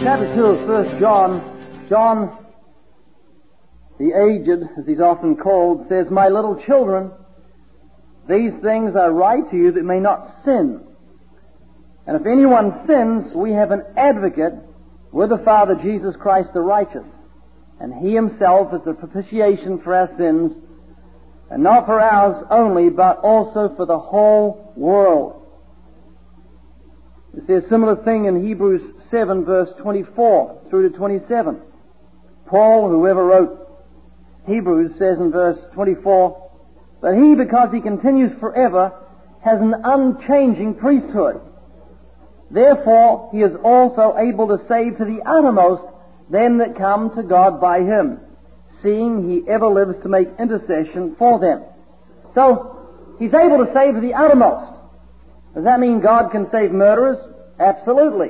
chapter 2 of 1 John, John, the aged, as he's often called, says, "My little children, these things I write to you that may not sin. And if anyone sins, we have an advocate with the Father, Jesus Christ the righteous. And he himself is the propitiation for our sins, and not for ours only, but also for the whole world." You see a similar thing in Hebrews 7, verse 24 through to 27. Paul, whoever wrote Hebrews, says in verse 24, "But he, because he continues forever, has an unchanging priesthood. Therefore he is also able to save to the uttermost them that come to God by him, seeing he ever lives to make intercession for them." So, he's able to save to the uttermost. Does that mean God can save murderers? Absolutely.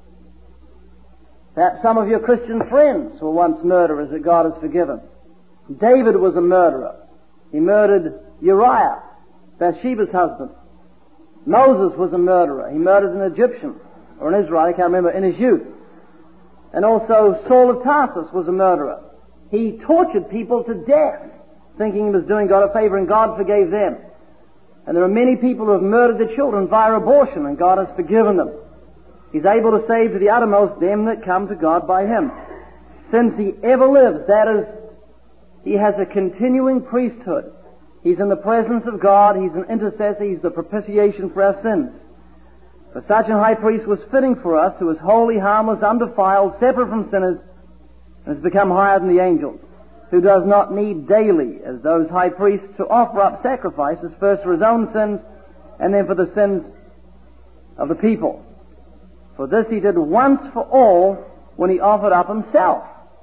Perhaps some of your Christian friends were once murderers that God has forgiven. David was a murderer. He murdered Uriah, Bathsheba's husband. Moses was a murderer. He murdered an Egyptian, or an Israelite, I can't remember, in his youth. And also Saul of Tarsus was a murderer. He tortured people to death, thinking he was doing God a favor, and God forgave them. And there are many people who have murdered their children via abortion, and God has forgiven them. He's able to save to the uttermost them that come to God by him. Since he ever lives, that is, he has a continuing priesthood. He's in the presence of God. He's an intercessor. He's the propitiation for our sins. For such a high priest was fitting for us, who is holy, harmless, undefiled, separate from sinners, and has become higher than the angels, who does not need daily, as those high priests, to offer up sacrifices, first for his own sins, and then for the sins of the people. For this he did once for all when he offered up himself.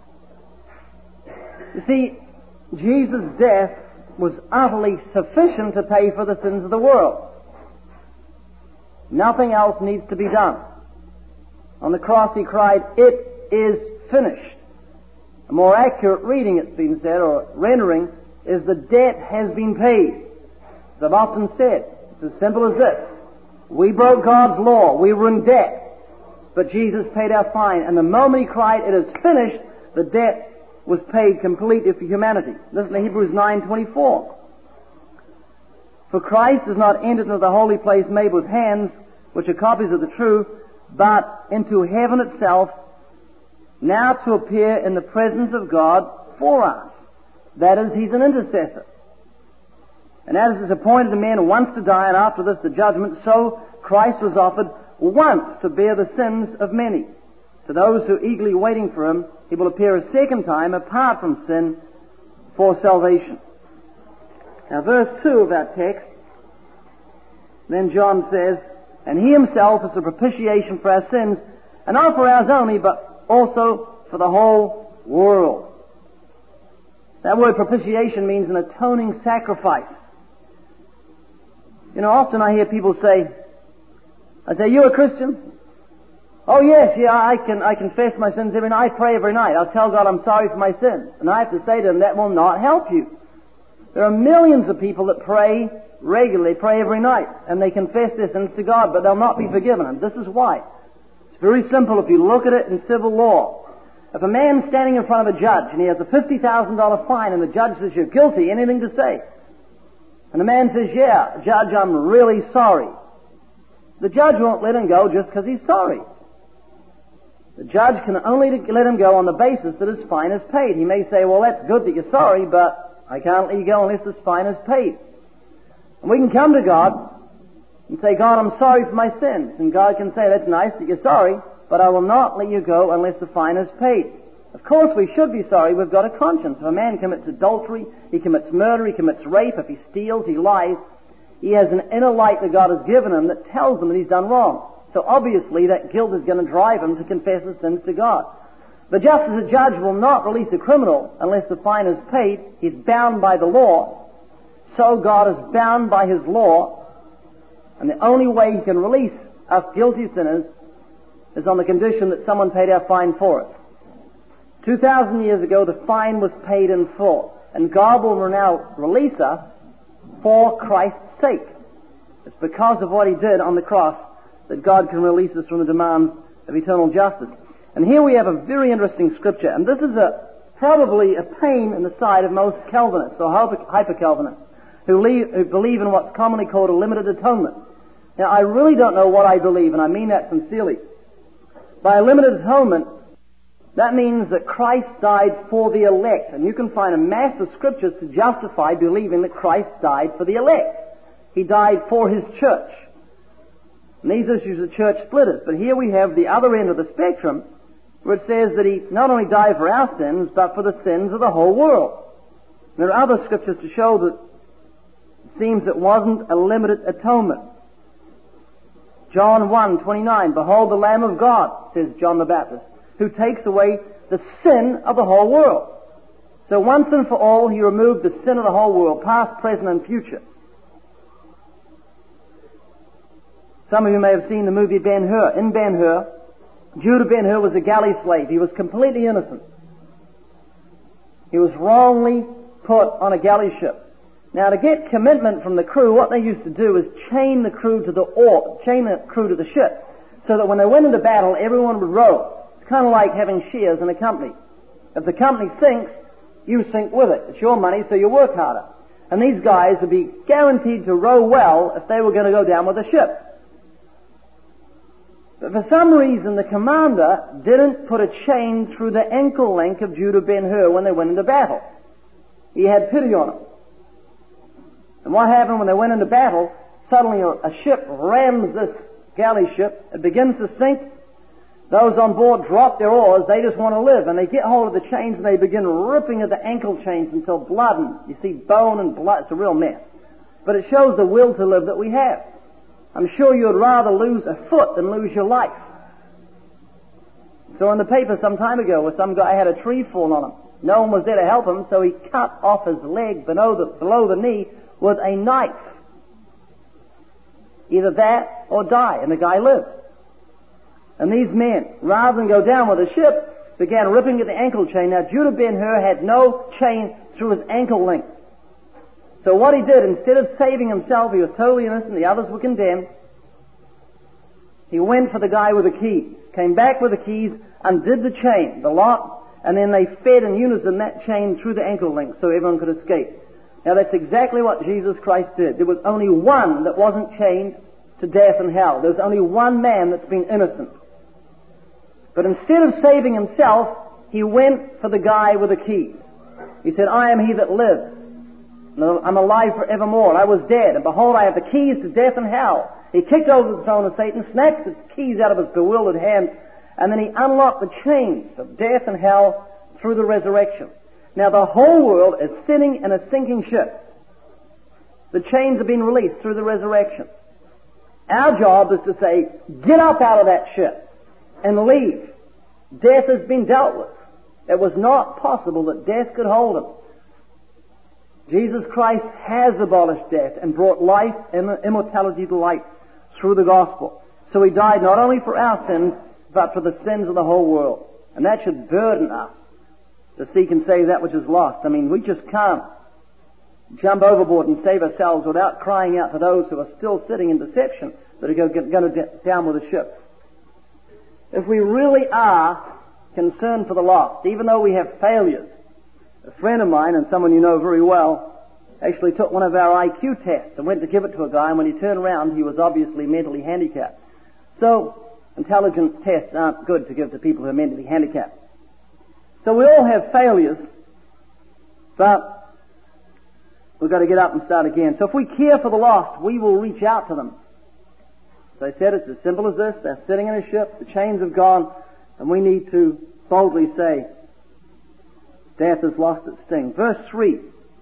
You see, Jesus' death was utterly sufficient to pay for the sins of the world. Nothing else needs to be done. On the cross he cried, "It is finished." A more accurate reading, it's been said, or rendering, is "the debt has been paid." As I've often said, it's as simple as this. We broke God's law. We were in debt. But Jesus paid our fine. And the moment he cried, "It is finished," the debt was paid completely for humanity. Listen to Hebrews 9:24. "For Christ has not entered into the holy place made with hands, which are copies of the true, but into heaven itself, now to appear in the presence of God for us." That is, he's an intercessor. And as it is appointed to men once to die, and after this the judgment, so Christ was offered once to bear the sins of many. To those who are eagerly waiting for him, he will appear a second time apart from sin for salvation. Now, verse 2 of our text, then John says, "And he himself is the propitiation for our sins, and not for ours only, but also for the whole world." That word propitiation means an atoning sacrifice. You know, often I hear people say, "You a Christian?" "Oh yes, I confess my sins every night. I pray every night. I'll tell God I'm sorry for my sins." And I have to say to them, that will not help you. There are millions of people that pray regularly, pray every night, and they confess their sins to God, but they'll not be forgiven. And this is why. It's very simple if you look at it in civil law. If a man's standing in front of a judge and he has a $50,000 fine and the judge says, "You're guilty," anything to say? And the man says, "Yeah, Judge, I'm really sorry." The judge won't let him go just because he's sorry. The judge can only let him go on the basis that his fine is paid. He may say, "Well, that's good that you're sorry, but I can't let you go unless this fine is paid." And we can come to God and say, "God, I'm sorry for my sins." And God can say, "That's nice that you're sorry, but I will not let you go unless the fine is paid." Of course, we should be sorry. We've got a conscience. If a man commits adultery, he commits murder, he commits rape, if he steals, he lies, he has an inner light that God has given him that tells him that he's done wrong. So obviously that guilt is going to drive him to confess his sins to God. But just as a judge will not release a criminal unless the fine is paid, he's bound by the law, so God is bound by his law, and the only way he can release us guilty sinners is on the condition that someone paid our fine for us. 2,000 years ago, the fine was paid in full, and God will now release us for Christ's sake. It's because of what he did on the cross that God can release us from the demands of eternal justice. And here we have a very interesting scripture, and this is probably a pain in the side of most Calvinists or hyper-Calvinists who believe in what's commonly called a limited atonement. Now, I really don't know what I believe, and I mean that sincerely. By a limited atonement, that means that Christ died for the elect, and you can find a mass of scriptures to justify believing that Christ died for the elect. He died for His church. And these issues are church splitters. But here we have the other end of the spectrum, where it says that He not only died for our sins, but for the sins of the whole world. And there are other scriptures to show that it seems it wasn't a limited atonement. John 1:29, "Behold the Lamb of God," says John the Baptist, "who takes away the sin of the whole world." So once and for all, He removed the sin of the whole world, past, present, and future. Some of you may have seen the movie Ben-Hur. In Ben-Hur, Judah Ben-Hur was a galley slave. He was completely innocent. He was wrongly put on a galley ship. Now, to get commitment from the crew, what they used to do is chain the crew to the ship, so that when they went into battle, everyone would row. It's kind of like having shares in a company. If the company sinks, you sink with it. It's your money, so you work harder. And these guys would be guaranteed to row well if they were going to go down with the ship. But for some reason, the commander didn't put a chain through the ankle length of Judah Ben-Hur when they went into battle. He had pity on him. And what happened when they went into battle? Suddenly a ship rams this galley ship. It begins to sink. Those on board drop their oars. They just want to live. And they get hold of the chains and they begin ripping at the ankle chains until blood and you see bone and blood. It's a real mess. But it shows the will to live that we have. I'm sure you'd rather lose a foot than lose your life. So in the paper some time ago, where some guy had a tree fall on him. No one was there to help him, so he cut off his leg below the knee with a knife. Either that or die, and the guy lived. And these men, rather than go down with the ship, began ripping at the ankle chain. Now, Judah Ben-Hur had no chain through his ankle length. So what he did, instead of saving himself, he was totally innocent, the others were condemned, he went for the guy with the keys, came back with the keys, undid the chain, the lock, and then they fed in unison that chain through the ankle length so everyone could escape. Now that's exactly what Jesus Christ did. There was only one that wasn't chained to death and hell. There's only one man that's been innocent. But instead of saving himself, he went for the guy with the keys. He said, "I am he that lives. I'm alive forevermore. I was dead, and behold, I have the keys to death and hell." He kicked over the throne of Satan, snatched the keys out of his bewildered hand, and then he unlocked the chains of death and hell through the resurrection. Now the whole world is sitting in a sinking ship. The chains have been released through the resurrection. Our job is to say, get up out of that ship and leave. Death has been dealt with. It was not possible that death could hold him. Jesus Christ has abolished death and brought life and immortality to light through the gospel. So He died not only for our sins, but for the sins of the whole world. And that should burden us to seek and save that which is lost. I mean, we just can't jump overboard and save ourselves without crying out to those who are still sitting in deception that are going to down with the ship. If we really are concerned for the lost, even though we have failures, a friend of mine, and someone you know very well, actually took one of our IQ tests and went to give it to a guy, and when he turned around, he was obviously mentally handicapped. So, intelligence tests aren't good to give to people who are mentally handicapped. So we all have failures, but we've got to get up and start again. So if we care for the lost, we will reach out to them. As I said, it's as simple as this. They're sitting in a ship, the chains have gone, and we need to boldly say, death has lost its sting. Verse 3.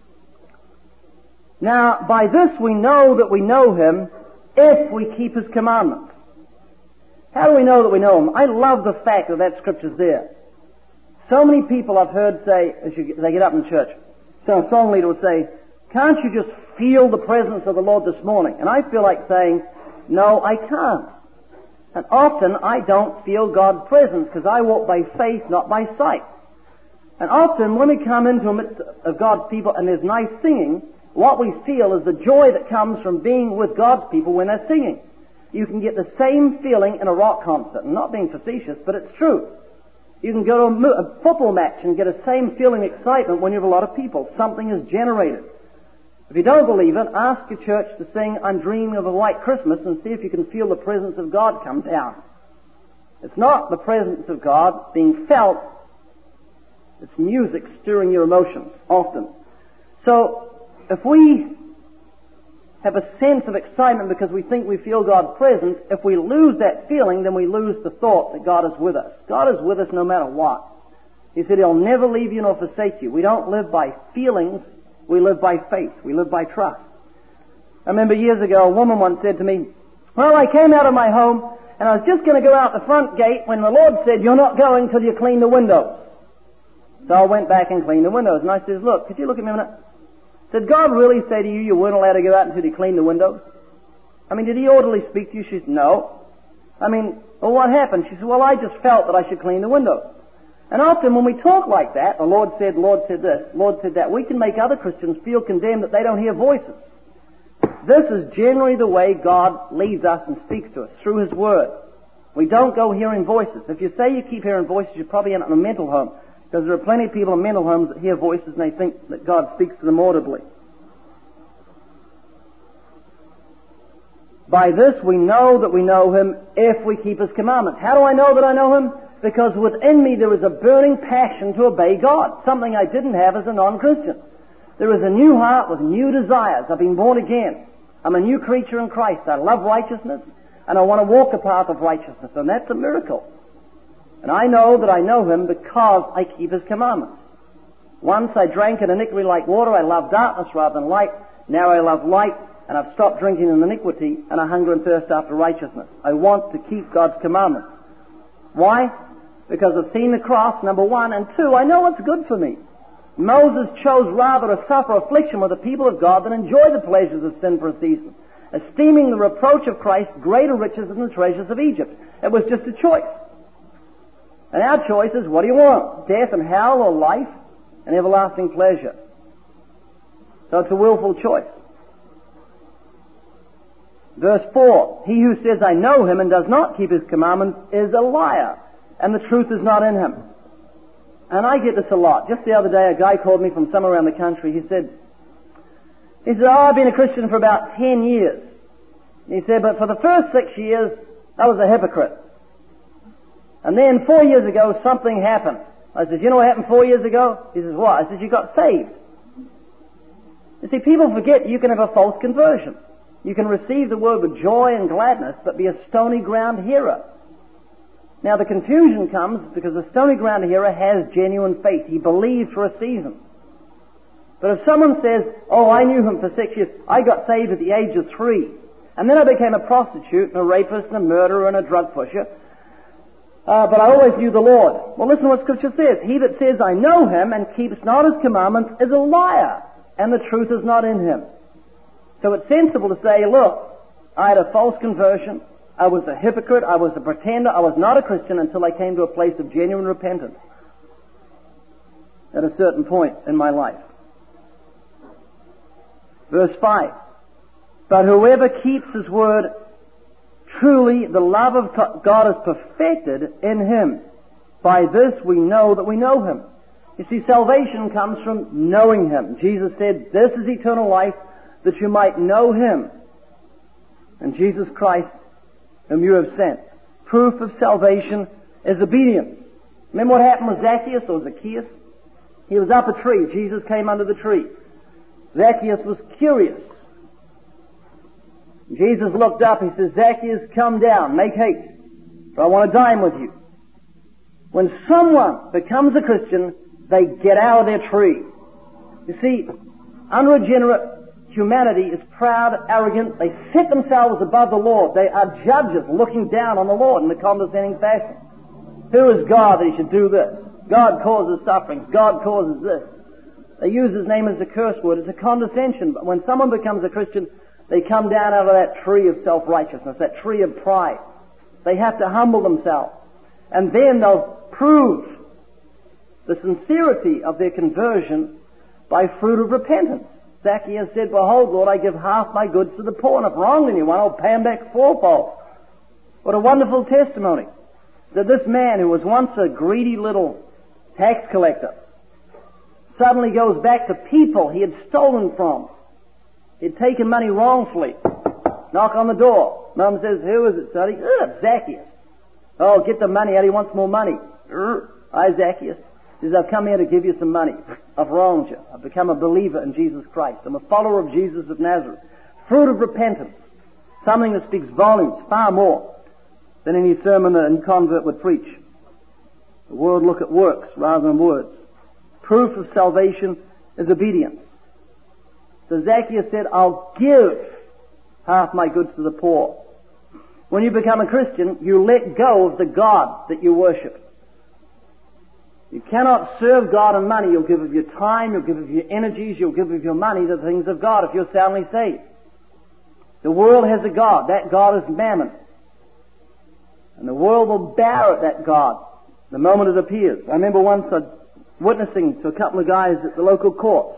Now, by this we know that we know Him, if we keep His commandments. How do we know that we know Him? I love the fact that Scripture's there. So many people I've heard say, as they get up in church, so a song leader will say, "Can't you just feel the presence of the Lord this morning?" And I feel like saying, no, I can't. And often I don't feel God's presence because I walk by faith, not by sight. And often when we come into the midst of God's people and there's nice singing, what we feel is the joy that comes from being with God's people when they're singing. You can get the same feeling in a rock concert. I'm not being facetious, but it's true. You can go to a football match and get the same feeling of excitement when you have a lot of people. Something is generated. If you don't believe it, ask your church to sing I'm Dreaming of a White Christmas and see if you can feel the presence of God come down. It's not the presence of God being felt. It's music stirring your emotions, often. So, if we have a sense of excitement because we think we feel God's presence, if we lose that feeling, then we lose the thought that God is with us. God is with us no matter what. He said He'll never leave you nor forsake you. We don't live by feelings, we live by faith, we live by trust. I remember years ago a woman once said to me, well, I came out of my home and I was just going to go out the front gate when the Lord said, you're not going till you clean the windows. So I went back and cleaned the windows. And I says, look, could you look at me a minute? Did God really say to you you weren't allowed to go out until you clean the windows? I mean, did He orderly speak to you? She said, no. I mean, well, what happened? She said, well, I just felt that I should clean the windows. And often when we talk like that, the Lord said this, Lord said that, we can make other Christians feel condemned that they don't hear voices. This is generally the way God leads us and speaks to us, through His Word. We don't go hearing voices. If you say you keep hearing voices, you probably end up in a mental home. Because there are plenty of people in mental homes that hear voices and they think that God speaks to them audibly. By this we know that we know Him if we keep His commandments. How do I know that I know Him? Because within me there is a burning passion to obey God, something I didn't have as a non-Christian. There is a new heart with new desires. I've been born again. I'm a new creature in Christ. I love righteousness and I want to walk the path of righteousness, and that's a miracle. And I know that I know Him because I keep His commandments. Once I drank in iniquity like water. I love darkness rather than light. Now I love light, and I've stopped drinking in iniquity, and I hunger and thirst after righteousness. I want to keep God's commandments. Why? Because I've seen the cross, number one, and two, I know what's good for me. Moses chose rather to suffer affliction with the people of God than enjoy the pleasures of sin for a season, esteeming the reproach of Christ greater riches than the treasures of Egypt. It was just a choice. And our choice is, what do you want? Death and hell, or life and everlasting pleasure? So it's a willful choice. Verse 4, he who says, I know Him and does not keep His commandments is a liar, and the truth is not in him. And I get this a lot. Just the other day, a guy called me from somewhere around the country. He said, I've been a Christian for about 10 years. He said, but for the first 6 years, I was a hypocrite. And then 4 years ago, something happened. I said, you know what happened 4 years ago? He says, what? I said, you got saved. You see, people forget you can have a false conversion. You can receive the Word with joy and gladness, but be a stony ground hearer. Now the confusion comes because the stony ground hearer has genuine faith. He believed for a season. But if someone says, oh, I knew Him for 6 years, I got saved at the age of 3, and then I became a prostitute and a rapist and a murderer and a drug pusher, but I always knew the Lord. Well, listen to what Scripture says. He that says, I know Him and keeps not His commandments is a liar, and the truth is not in him. So it's sensible to say, look, I had a false conversion. I was a hypocrite. I was a pretender. I was not a Christian until I came to a place of genuine repentance at a certain point in my life. Verse 5, but whoever keeps His word, truly the love of God is perfected in him. By this we know that we know Him. You see, salvation comes from knowing Him. Jesus said, this is eternal life, that you might know Him, and Jesus Christ, whom you have sent. Proof of salvation is obedience. Remember what happened with Zacchaeus or Zacchaeus? He was up a tree. Jesus came under the tree. Zacchaeus was curious. Jesus looked up. He says, Zacchaeus, come down, make haste, for I want to dine with you. When someone becomes a Christian, they get out of their tree. You see, unregenerate humanity is proud, arrogant. They set themselves above the Lord. They are judges looking down on the Lord in a condescending fashion. Who is God that He should do this? God causes sufferings. God causes this. They use His name as a curse word. It's a condescension. But when someone becomes a Christian, they come down out of that tree of self-righteousness, that tree of pride. They have to humble themselves. And then they'll prove the sincerity of their conversion by fruit of repentance. Zacchaeus said, behold, Lord, I give half my goods to the poor, and if wronged anyone, I'll pay him back fourfold. What a wonderful testimony. that this man who was once a greedy little tax collector suddenly goes back to people he had stolen from. He'd taken money wrongfully. Knock on the door. Mom says, "Who is it, sonny?" "It's Zacchaeus." "Oh, get the money out. He wants more money." "Hi, Zacchaeus." He says, "I've come here to give you some money. I've wronged you. I've become a believer in Jesus Christ. I'm a follower of Jesus of Nazareth. Fruit of repentance. Something that speaks volumes, far more than any sermon that a convert would preach. The world look at works rather than words. Proof of salvation is obedience. So Zacchaeus said, "I'll give half my goods to the poor." When you become a Christian, you let go of the God that you worship. You cannot serve God on money. You'll give of your time, you'll give of your energies, you'll give of your money to the things of God if you're soundly saved. The world has a God. That God is Mammon. And the world will bow at that God the moment it appears. I remember once witnessing to a couple of guys at the local courts.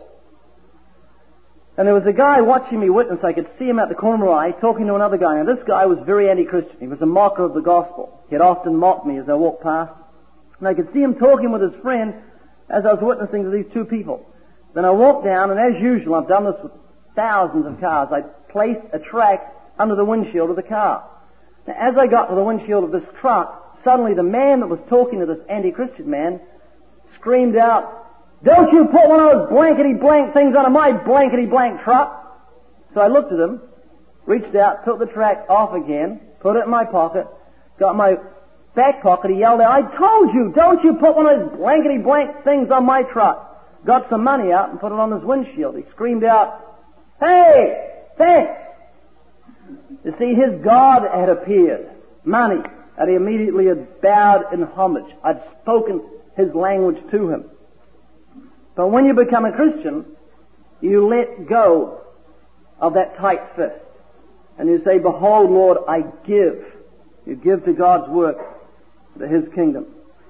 And there was a guy watching me witness. I could see him at the corner of my eye talking to another guy. Now this guy was very anti-Christian. He was a mocker of the gospel. He had often mocked me as I walked past. And I could see him talking with his friend as I was witnessing to these two people. Then I walked down, and as usual, I've done this with thousands of cars, I placed a tract under the windshield of the car. Now, as I got to the windshield of this truck, suddenly the man that was talking to this anti-Christian man screamed out, "Don't you put one of those blankety-blank things under my blankety-blank truck!" So I looked at him, reached out, took the tract off again, put it in my pocket, got my back pocket. He yelled out, "I told you, don't you put one of those blankety-blank things on my truck!" Got some money out and put it on his windshield. He screamed out, "Hey, thanks!" You see, his God had appeared, money, and he immediately had bowed in homage. I'd spoken his language to him. But when you become a Christian, you let go of that tight fist. And you say, "Behold, Lord, I give." You give to God's work, to His kingdom.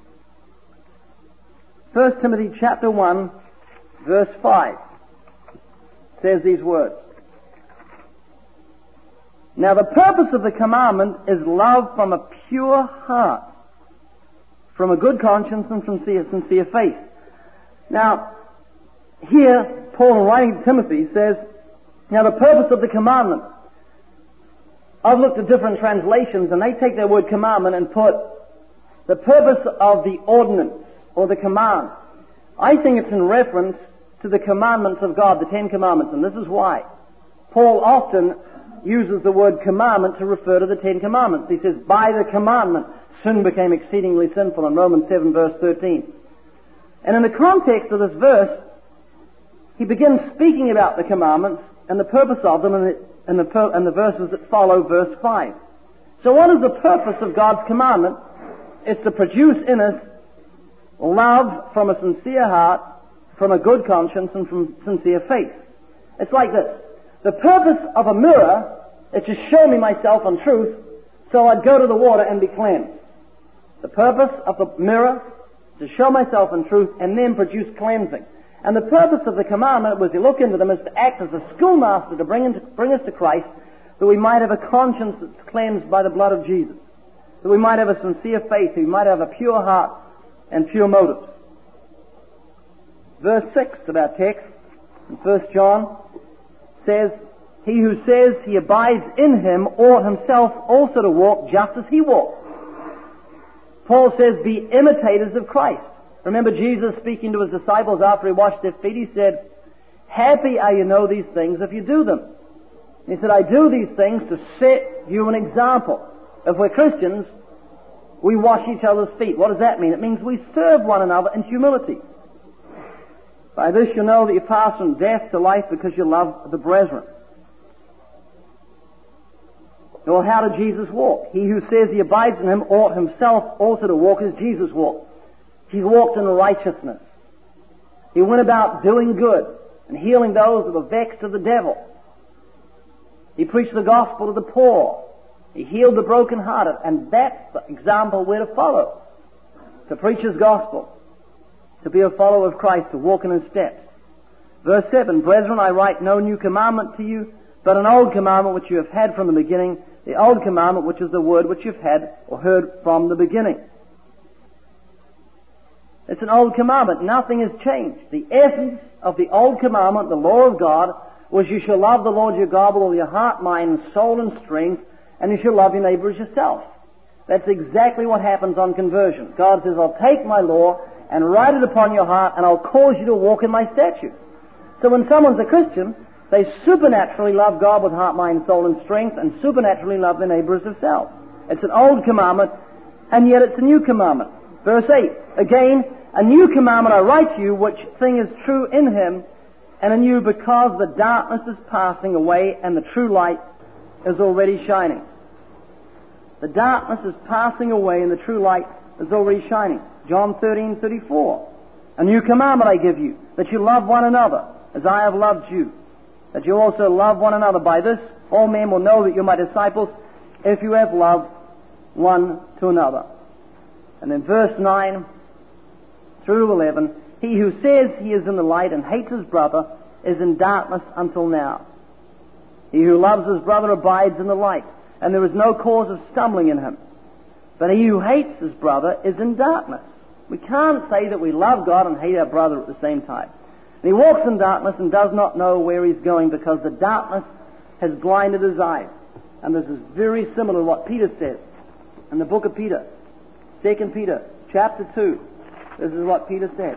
1 Timothy chapter 1, verse 5 says these words. "Now the purpose of the commandment is love from a pure heart, from a good conscience and from sincere faith." Now, here, Paul, writing to Timothy, says, now the purpose of the commandment. I've looked at different translations, and they take their word commandment and put the purpose of the ordinance or the command. I think it's in reference to the commandments of God, the 10 Commandments, and this is why. Paul often uses the word commandment to refer to the 10 Commandments. He says, by the commandment, sin became exceedingly sinful in Romans 7, verse 13. And in the context of this verse, he begins speaking about the commandments and the purpose of them and the verses that follow verse 5. So what is the purpose of God's commandment? It's to produce in us love from a sincere heart, from a good conscience, and from sincere faith. It's like this. The purpose of a mirror is to show me myself in truth so I'd go to the water and be cleansed. The purpose of the mirror is to show myself in truth and then produce cleansing. And the purpose of the commandment, as you look into them, is to act as a schoolmaster to bring us to Christ, that we might have a conscience that's cleansed by the blood of Jesus, that we might have a sincere faith, that we might have a pure heart and pure motives. Verse 6 of our text in 1 John says, "He who says he abides in him ought himself also to walk just as he walked." Paul says, "Be imitators of Christ." Remember Jesus speaking to his disciples after he washed their feet, he said, "Happy are you know these things if you do them." He said, "I do these things to set you an example." If we're Christians, we wash each other's feet. What does that mean? It means we serve one another in humility. "By this you know that you pass from death to life because you love the brethren." Well, how did Jesus walk? He who says he abides in him ought himself also to walk as Jesus walked. He walked in righteousness. He went about doing good and healing those that were vexed of the devil. He preached the gospel to the poor. He healed the brokenhearted. And that's the example we're to follow. To preach His gospel. To be a follower of Christ. To walk in His steps. Verse 7, "Brethren, I write no new commandment to you, but an old commandment which you have had from the beginning, the old commandment which is the word which you've had or heard from the beginning." It's an old commandment. Nothing has changed. The essence of the old commandment, the law of God, was you shall love the Lord your God with all your heart, mind, soul, and strength, and you shall love your neighbor as yourself. That's exactly what happens on conversion. God says, I'll take my law and write it upon your heart, and I'll cause you to walk in my statutes. So when someone's a Christian, they supernaturally love God with heart, mind, soul, and strength, and supernaturally love their neighbor as themselves. It's an old commandment, and yet it's a new commandment. Verse 8, again, a new commandment I write to you, which thing is true in him, and in you, because the darkness is passing away, and the true light is already shining. The darkness is passing away, and the true light is already shining. John 13:34. A new commandment I give you, that you love one another, as I have loved you, that you also love one another. By this all men will know that you're my disciples, if you have love one to another. And then verse 9 through 11, he who says he is in the light and hates his brother is in darkness until now. He who loves his brother abides in the light, and there is no cause of stumbling in him. But he who hates his brother is in darkness. We can't say that we love God and hate our brother at the same time. And he walks in darkness and does not know where he's going, because the darkness has blinded his eyes. And this is very similar to what Peter says in the book of Peter, 2 Peter chapter 2. This is what Peter said.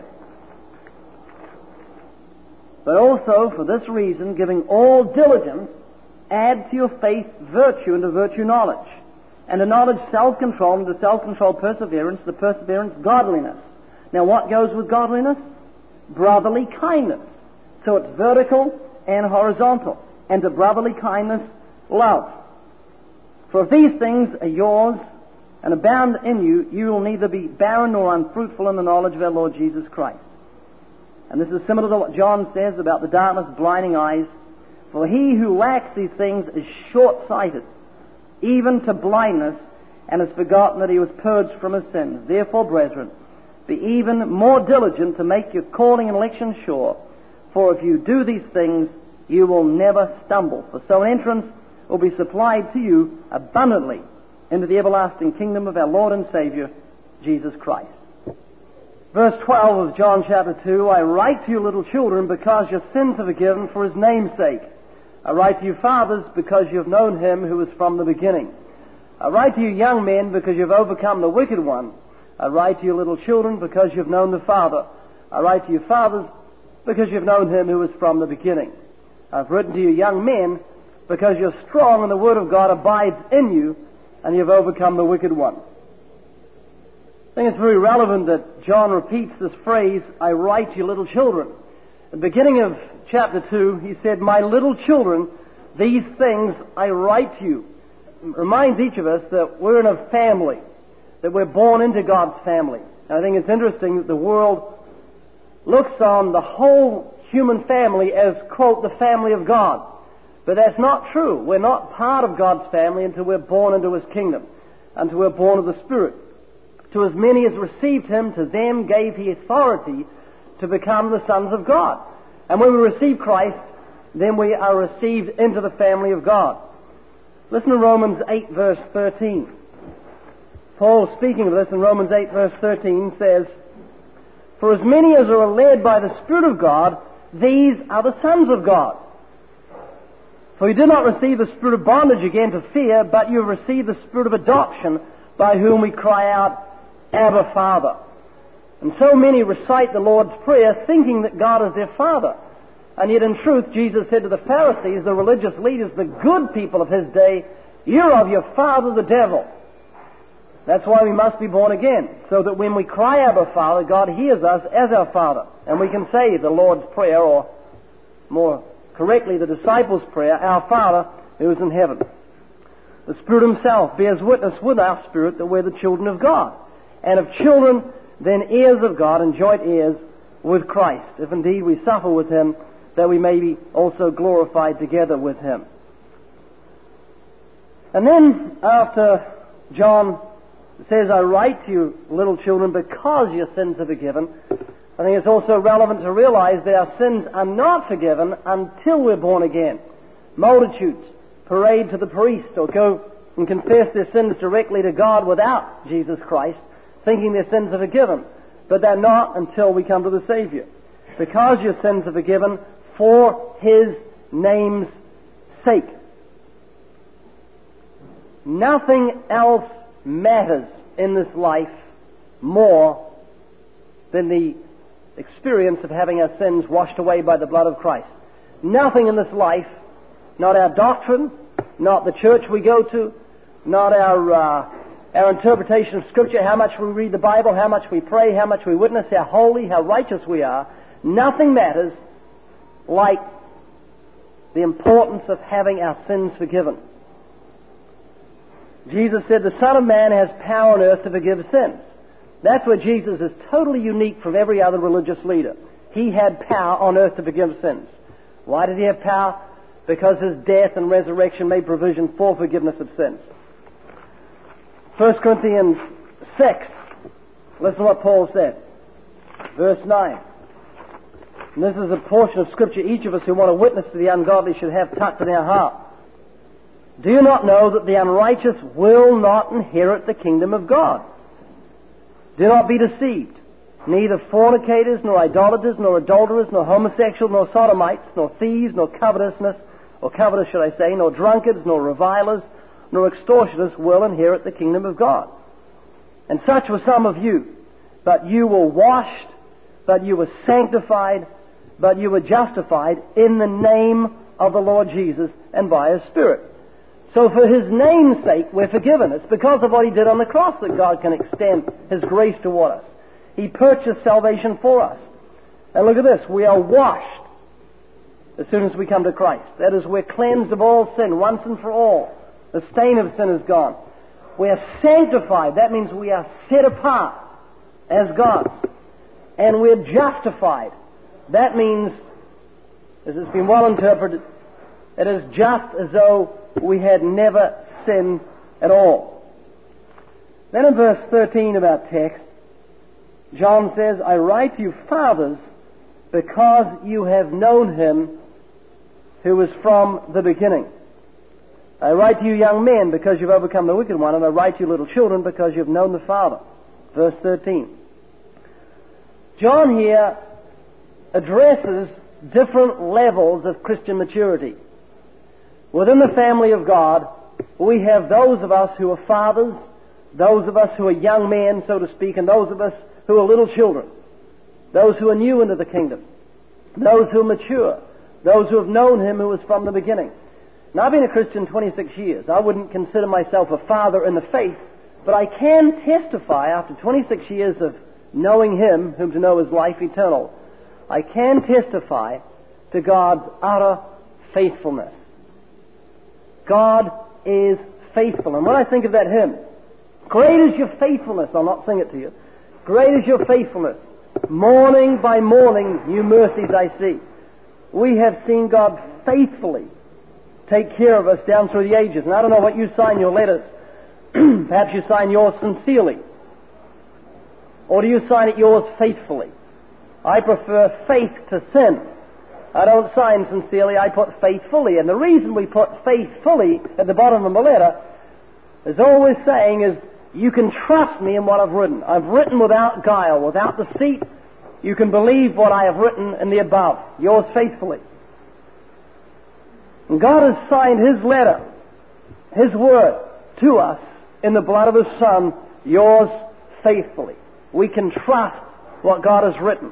But also, for this reason, giving all diligence, add to your faith virtue, and to virtue knowledge, and to knowledge self-control, and to self-control perseverance, to perseverance godliness. Now what goes with godliness? Brotherly kindness. So it's vertical and horizontal. And to brotherly kindness, love. For if these things are yours and abound in you, you will neither be barren nor unfruitful in the knowledge of our Lord Jesus Christ. And this is similar to what John says about the darkness blinding eyes. For he who lacks these things is short-sighted, even to blindness, and has forgotten that he was purged from his sins. Therefore, brethren, be even more diligent to make your calling and election sure. For if you do these things, you will never stumble. For so an entrance will be supplied to you abundantly into the everlasting kingdom of our Lord and Savior, Jesus Christ. Verse 12 of John chapter 2, I write to you, little children, because your sins are forgiven for his name's sake. I write to you, fathers, because you have known him who is from the beginning. I write to you, young men, because you have overcome the wicked one. I write to you, little children, because you have known the Father. I write to you, fathers, because you have known him who is from the beginning. I've written to you, young men, because you're strong and the word of God abides in you, and you have overcome the wicked one. I think it's very relevant that John repeats this phrase, I write to you, little children. At the beginning of chapter 2, he said, my little children, these things I write to you. It reminds each of us that we're in a family, that we're born into God's family. And I think it's interesting that the world looks on the whole human family as, quote, the family of God. But that's not true. We're not part of God's family until we're born into his kingdom, until we're born of the Spirit. To as many as received him, to them gave he authority to become the sons of God. And when we receive Christ, then we are received into the family of God. Listen to Romans 8, verse 13. Paul, speaking of this in Romans 8, verse 13, says, for as many as are led by the Spirit of God, these are the sons of God. For you did not receive the spirit of bondage again to fear, but you have received the spirit of adoption, by whom we cry out, Abba, Father. And so many recite the Lord's Prayer thinking that God is their Father. And yet in truth, Jesus said to the Pharisees, the religious leaders, the good people of his day, you're of your father the devil. That's why we must be born again, so that when we cry Abba, Father, God hears us as our Father. And we can say the Lord's Prayer, or more correctly, the disciples' prayer, our Father who is in heaven. The Spirit himself bears witness with our spirit that we're the children of God. And if children, then heirs of God and joint heirs with Christ, if indeed we suffer with him, that we may be also glorified together with him. And then, after John says, I write to you, little children, because your sins are forgiven, I think it's also relevant to realize that our sins are not forgiven until we're born again. Multitudes parade to the priest or go and confess their sins directly to God without Jesus Christ, thinking their sins are forgiven. but they're not until we come to the Savior. Because your sins are forgiven for His name's sake. Nothing else matters in this life more than the experience of having our sins washed away by the blood of Christ. Nothing in this life, not our doctrine, not the church we go to, not our interpretation of Scripture, how much we read the Bible, how much we pray, how much we witness, how holy, how righteous we are, nothing matters like the importance of having our sins forgiven. Jesus said the Son of Man has power on earth to forgive sins. That's where Jesus is totally unique from every other religious leader. He had power on earth to forgive sins. Why did He have power? Because His death and resurrection made provision for forgiveness of sins. 1 Corinthians 6. Listen to what Paul said. Verse 9. And this is a portion of Scripture each of us who want to witness to the ungodly should have tucked in our heart. Do you not know that the unrighteous will not inherit the kingdom of God? Do not be deceived. Neither fornicators, nor idolaters, nor adulterers, nor homosexuals, nor sodomites, nor thieves, nor covetous, nor drunkards, nor revilers, nor extortioners will inherit the kingdom of God. And such were some of you. But you were washed, but you were sanctified, but you were justified in the name of the Lord Jesus and by His Spirit. So for His name's sake, we're forgiven. It's because of what He did on the cross that God can extend His grace toward us. He purchased salvation for us. And look at this. We are washed as soon as we come to Christ. That is, we're cleansed of all sin once and for all. The stain of sin is gone. We are sanctified. That means we are set apart as God's. And we're justified. That means, as it's been well interpreted, it is just as though we had never sinned at all. Then in verse 13 of our text, John says, I write to you, fathers, because you have known Him who is from the beginning. I write to you, young men, because you've overcome the wicked one, and I write to you, little children, because you've known the Father. Verse 13. John here addresses different levels of Christian maturity. Within the family of God, we have those of us who are fathers, those of us who are young men, so to speak, and those of us who are little children, those who are new into the kingdom, those who are mature, those who have known Him who is from the beginning. Now, I've been a Christian 26 years. I wouldn't consider myself a father in the faith, but I can testify after 26 years of knowing Him, whom to know is life eternal, I can testify to God's utter faithfulness. God is faithful. And when I think of that hymn, great is your faithfulness, I'll not sing it to you, great is your faithfulness, morning by morning new mercies I see. We have seen God faithfully take care of us down through the ages. And I don't know what you sign your letters. Perhaps you sign yours sincerely. Or do you sign it yours faithfully? I prefer faith to sin. I don't sign sincerely, I put faithfully. And the reason we put faithfully at the bottom of the letter is always saying is, you can trust me in what I've written. I've written without guile, without deceit. You can believe what I have written in the above. Yours faithfully. And God has signed His letter, His word, to us in the blood of His Son, yours faithfully. We can trust what God has written.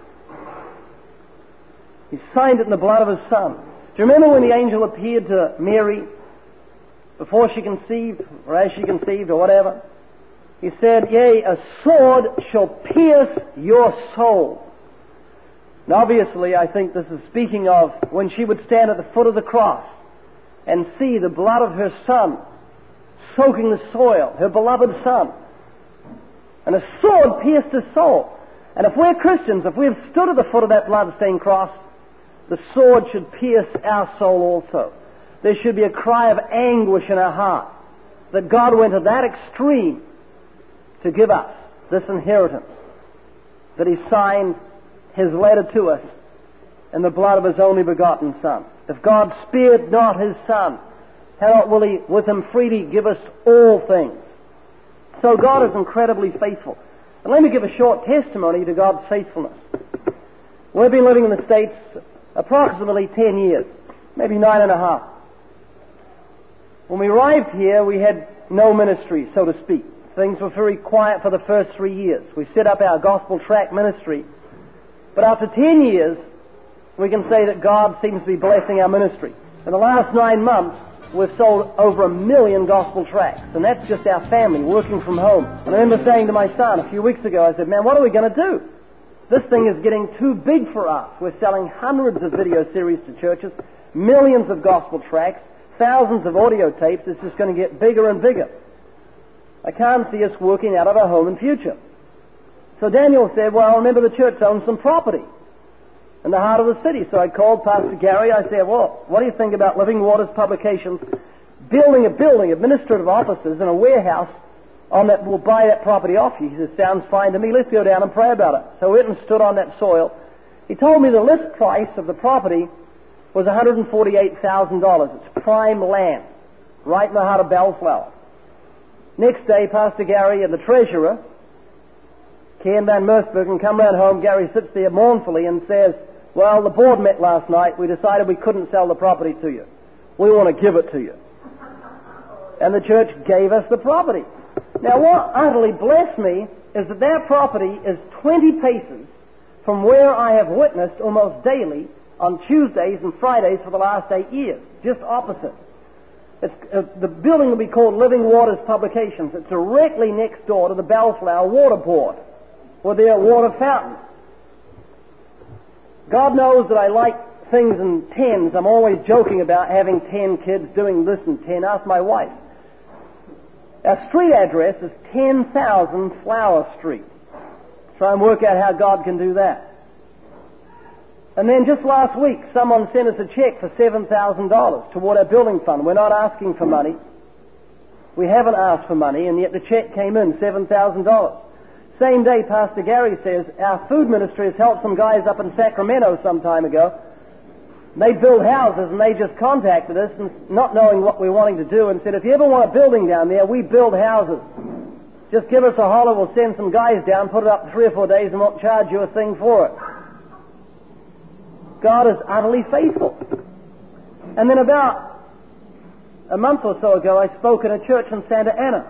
He signed it in the blood of His Son. Do you remember when the angel appeared to Mary before she conceived, or as she conceived, or whatever? He said, yea, a sword shall pierce your soul. And obviously, I think this is speaking of when she would stand at the foot of the cross and see the blood of her Son soaking the soil, her beloved Son. And a sword pierced his soul. And if we're Christians, if we have stood at the foot of that blood-stained cross, the sword should pierce our soul also. There should be a cry of anguish in our heart that God went to that extreme to give us this inheritance, that He signed His letter to us in the blood of His only begotten Son. If God spared not His Son, how will He with Him freely give us all things? So God is incredibly faithful. And let me give a short testimony to God's faithfulness. We've been living in the States approximately 10 years, maybe 9.5. When we arrived here, we had no ministry, so to speak. Things were very quiet for the first 3 years. We set up our gospel tract ministry. But after 10 years, we can say that God seems to be blessing our ministry. In the last 9 months, we've sold over 1 million gospel tracts, and that's just our family working from home. And I remember saying to my son a few weeks ago, I said, man, what are we going to do? This thing is getting too big for us. We're selling hundreds of video series to churches, millions of gospel tracts, thousands of audio tapes. It's just going to get bigger and bigger. I can't see us working out of our home in future. So Daniel said, well, remember the church owns some property in the heart of the city. So I called Pastor Gary. I said, well, what do you think about Living Waters Publications building a building, administrative offices, and a warehouse on that will buy that property off you? He said, sounds fine to me. Let's go down and pray about it. So we went and stood on that soil. He told me the list price of the property was $148,000. It's prime land, right in the heart of Bellflower. Next day, Pastor Gary and the treasurer, Ken Van Mersbergen, come round home. Gary sits there mournfully and says, well, the board met last night. We decided we couldn't sell the property to you. We want to give it to you. And the church gave us the property. Now, what utterly blessed me is that property is 20 paces from where I have witnessed almost daily on Tuesdays and Fridays for the last 8 years, just opposite. The building will be called Living Waters Publications. It's directly next door to the Bellflower Water Board, with their water fountain. God knows that I like things in tens. I'm always joking about having 10 kids doing this and 10. Ask my wife. Our street address is 10,000 Flower Street. Try and work out how God can do that. And then just last week, someone sent us a check for $7,000 toward our building fund. We're not asking for money. We haven't asked for money, and yet the check came in, $7,000. Same day, Pastor Gary says, our food ministry has helped some guys up in Sacramento some time ago. They build houses, and they just contacted us, and not knowing what we're wanting to do, and said, if you ever want a building down there, we build houses. Just give us a holler, we'll send some guys down, put it up 3 or 4 days, and won't charge you a thing for it. God is utterly faithful. And then about a month or so ago, I spoke in a church in Santa Ana,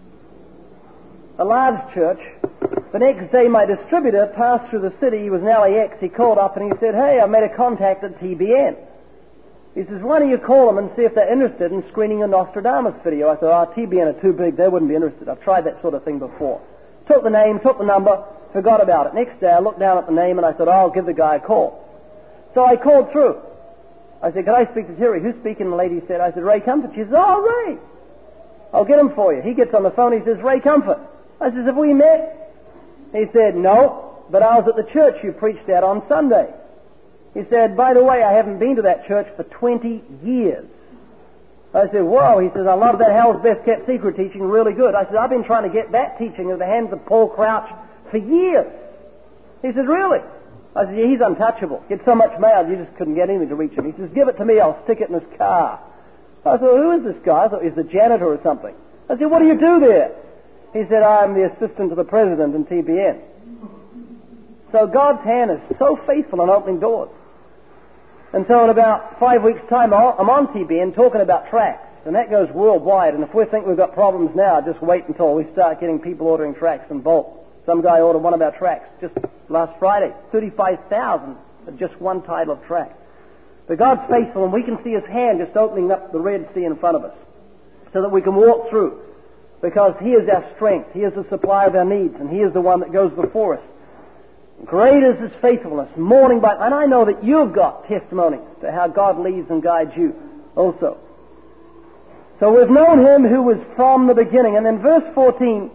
a large church. The next day, my distributor passed through the city. He was an LAX. He called up and he said, hey, I made a contact at TBN. He says, why don't you call them and see if they're interested in screening a Nostradamus video? I thought, TBN are too big. They wouldn't be interested. I've tried that sort of thing before. Took the name, took the number, forgot about it. Next day, I looked down at the name and I thought, I'll give the guy a call. So I called through. I said, can I speak to Terry? Who's speaking? The lady said, I said, Ray Comfort. She said, oh, Ray. I'll get him for you. He gets on the phone. He says, Ray Comfort. I said, have we met? He said, no, but I was at the church you preached at on Sunday. He said, by the way, I haven't been to that church for 20 years. I said, whoa. He says, I love that Hell's Best Kept Secret teaching, really good. I said, I've been trying to get that teaching in the hands of Paul Crouch for years. He said, really? I said, yeah, he's untouchable. He had so much mail, you just couldn't get anything to reach him. He says, give it to me, I'll stick it in his car. I said, well, who is this guy? I thought he was the janitor or something. I said, what do you do there? He said, I'm the assistant to the president in TBN. So God's hand is so faithful in opening doors. And so in about 5 weeks' time, I'm on TBN talking about tracts. And that goes worldwide. And if we think we've got problems now, just wait until we start getting people ordering tracts in bulk. Some guy ordered one of our tracts just last Friday, $35,000 for just one title of tract. But God's faithful, and we can see His hand just opening up the Red Sea in front of us so that we can walk through, because He is our strength. He is the supply of our needs, and He is the one that goes before us. Great is His faithfulness, morning by... And I know that you've got testimonies to how God leads and guides you also. So we've known Him who was from the beginning. And in verse 14...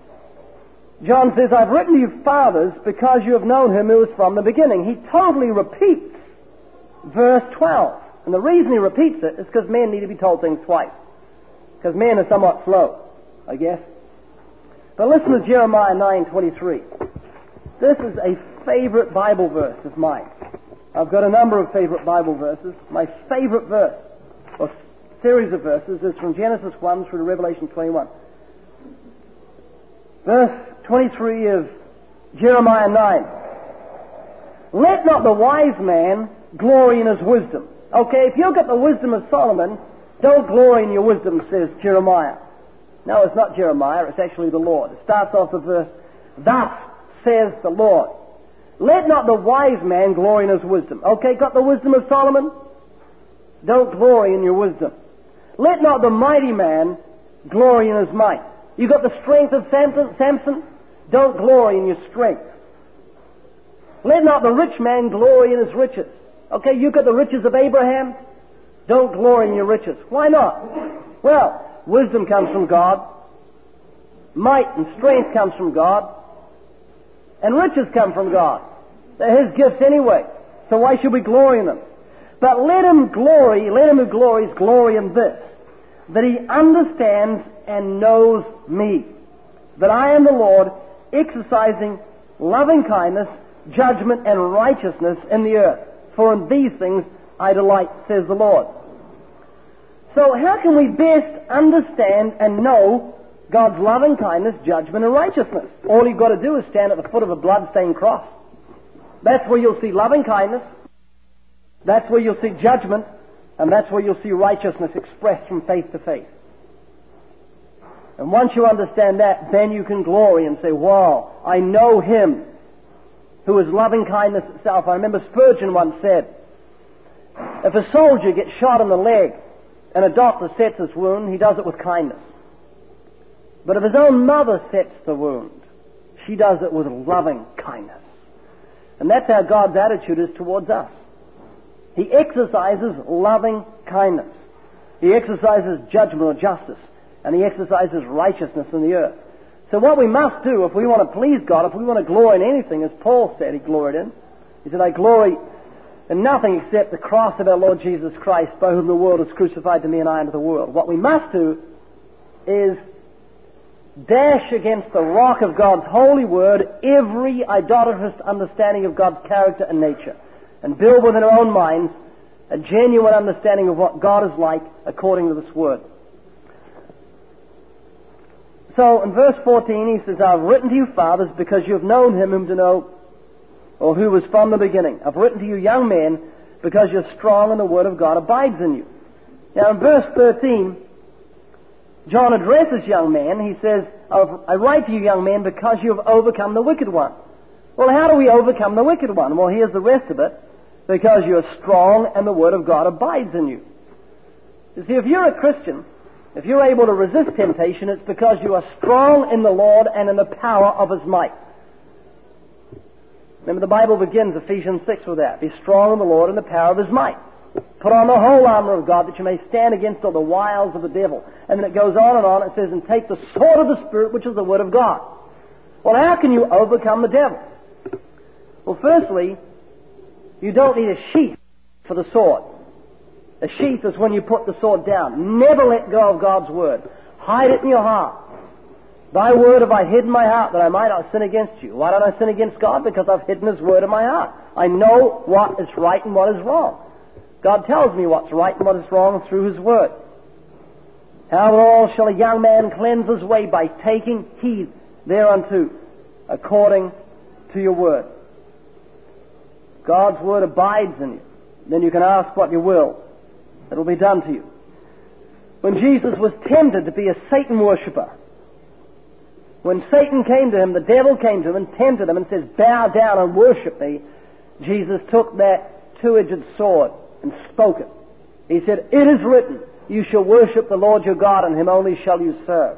John says, I've written to you, fathers, because you have known Him who was from the beginning. He totally repeats verse 12. And the reason he repeats it is because men need to be told things twice. Because men are somewhat slow, I guess. But listen to Jeremiah 9:23. This is a favorite Bible verse of mine. I've got a number of favorite Bible verses. My favorite verse, or series of verses, is from Genesis 1 through to Revelation 21. Verse 23 of Jeremiah 9. Let not the wise man glory in his wisdom. Okay, if you've got the wisdom of Solomon, don't glory in your wisdom, says Jeremiah. No, it's not Jeremiah, it's actually the Lord. It starts off the verse, thus says the Lord. Let not the wise man glory in his wisdom. Okay, got the wisdom of Solomon? Don't glory in your wisdom. Let not the mighty man glory in his might. You got the strength of Samson? Don't glory in your strength. Let not the rich man glory in his riches. Okay, you got the riches of Abraham? Don't glory in your riches. Why not? Well, wisdom comes from God. Might and strength comes from God. And riches come from God. They're His gifts anyway. So why should we glory in them? But let him who glories, glory in this, that he understands and knows me, that I am the Lord, exercising loving kindness, judgment, and righteousness in the earth. For in these things I delight, says the Lord. So how can we best understand and know God's loving kindness, judgment, and righteousness? All you've got to do is stand at the foot of a blood-stained cross. That's where you'll see loving kindness. That's where you'll see judgment. And that's where you'll see righteousness expressed from face to face. And once you understand that, then you can glory and say, wow, I know Him who is loving kindness itself. I remember Spurgeon once said, if a soldier gets shot in the leg and a doctor sets his wound, he does it with kindness. But if his own mother sets the wound, she does it with loving kindness. And that's how God's attitude is towards us. He exercises loving kindness. He exercises judgment or justice. And He exercises righteousness in the earth. So what we must do if we want to please God, if we want to glory in anything, as Paul said he gloried in, he said, I glory in nothing except the cross of our Lord Jesus Christ, by whom the world is crucified to me and I unto the world. What we must do is dash against the rock of God's holy word every idolatrous understanding of God's character and nature, and build within our own minds a genuine understanding of what God is like according to this word. So in verse 14 he says, I've written to you fathers because you have known Him whom to know, or who was from the beginning. I've written to you young men because you're strong and the word of God abides in you. Now in verse 13, John addresses young men. He says, I write to you young men because you have overcome the wicked one. Well, how do we overcome the wicked one? Well, here's the rest of it. Because you are strong and the word of God abides in you. You see, if you're a Christian, if you're able to resist temptation, it's because you are strong in the Lord and in the power of His might. Remember, the Bible begins Ephesians 6 with that. Be strong in the Lord and the power of His might. Put on the whole armor of God that you may stand against all the wiles of the devil. And then it goes on and on. It says, and take the sword of the Spirit, which is the word of God. Well, how can you overcome the devil? Well, firstly, you don't need a sheath for the sword. A sheath is when you put the sword down. Never let go of God's word. Hide it in your heart. Thy word have I hid in my heart that I might not sin against you. Why don't I sin against God? Because I've hidden His word in my heart. I know what is right and what is wrong. God tells me what's right and what is wrong through His word. How all shall a young man cleanse his way? By taking heed thereunto, according to your word. God's word abides in you. Then you can ask what you will. It will be done to you. When Jesus was tempted to be a Satan worshipper, when Satan came to him, the devil came to him and tempted him and says, bow down and worship me, Jesus took that two-edged sword and spoke it. He said, it is written, you shall worship the Lord your God, and Him only shall you serve.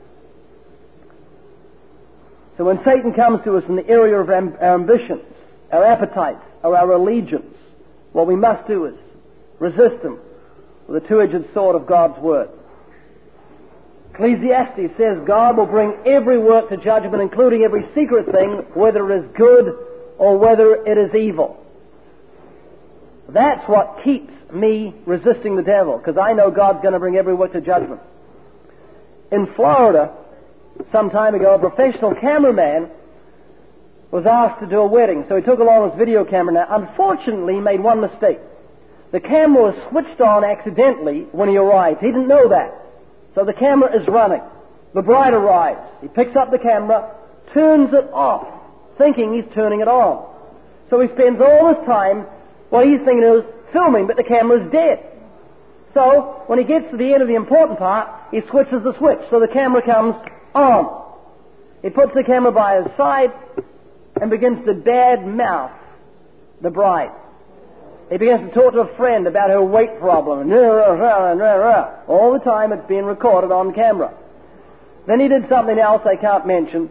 So when Satan comes to us in the area of our ambitions, our appetites, or our allegiance, what we must do is resist him with the two-edged sword of God's word. Ecclesiastes says God will bring every work to judgment, including every secret thing, whether it is good or whether it is evil. That's what keeps me resisting the devil, because I know God's going to bring every work to judgment. In Florida, some time ago, a professional cameraman was asked to do a wedding, so he took along his video camera. Now, unfortunately, he made one mistake. The camera was switched on accidentally when he arrived. He didn't know that. So the camera is running. The bride arrives. He picks up the camera, turns it off, thinking he's turning it on. So he spends all his time, what he's thinking is filming, but the camera's dead. So when he gets to the end of the important part, he switches the switch, so the camera comes on. He puts the camera by his side and begins to bad mouth the bride. He begins to talk to a friend about her weight problem, and all the time it's being recorded on camera. Then he did something else I can't mention.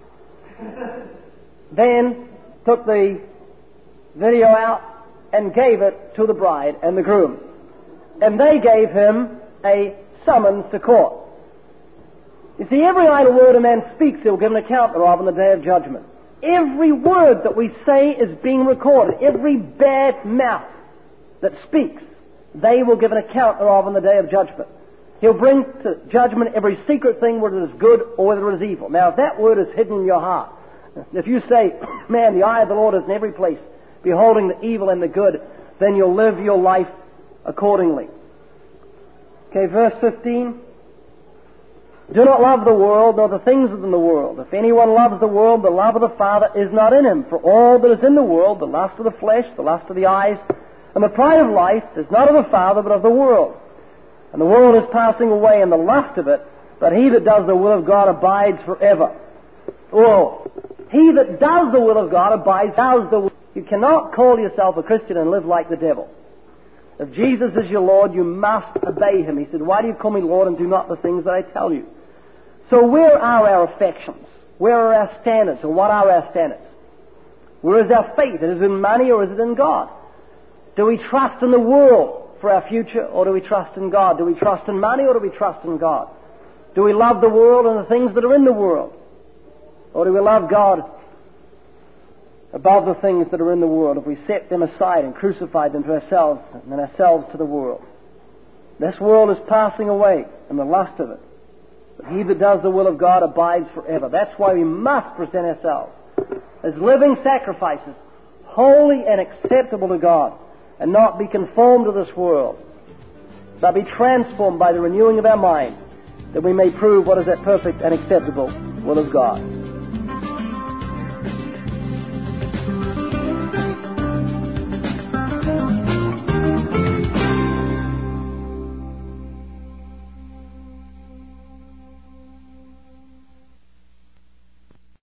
Then took the video out and gave it to the bride and the groom. And they gave him a summons to court. You see, every idle word a man speaks, he'll give an account thereof on the day of judgment. Every word that we say is being recorded. Every bad mouth that speaks, they will give an account thereof on the day of judgment. He'll bring to judgment every secret thing, whether it is good or whether it is evil. Now, if that word is hidden in your heart, if you say, man, the eye of the Lord is in every place, beholding the evil and the good, then you'll live your life accordingly. Okay, verse 15. Do not love the world, nor the things within the world. If anyone loves the world, the love of the Father is not in him. For all that is in the world, the lust of the flesh, the lust of the eyes, and the pride of life, is not of the Father, but of the world. And the world is passing away, and the lust of it, but he that does the will of God abides forever. Oh, he that does the will of God abides. Does the will. You cannot call yourself a Christian and live like the devil. If Jesus is your Lord, you must obey him. He said, why do you call me Lord and do not the things that I tell you? So where are our affections? Where are our standards? Or what are our standards? Where is our faith? Is it in money or is it in God? Do we trust in the world for our future or do we trust in God? Do we trust in money or do we trust in God? Do we love the world and the things that are in the world? Or do we love God above the things that are in the world? If we set them aside and crucified them to ourselves and then ourselves to the world. This world is passing away and the lust of it. But he that does the will of God abides forever. That's why we must present ourselves as living sacrifices, holy and acceptable to God, and not be conformed to this world, but be transformed by the renewing of our mind, that we may prove what is that perfect and acceptable will of God.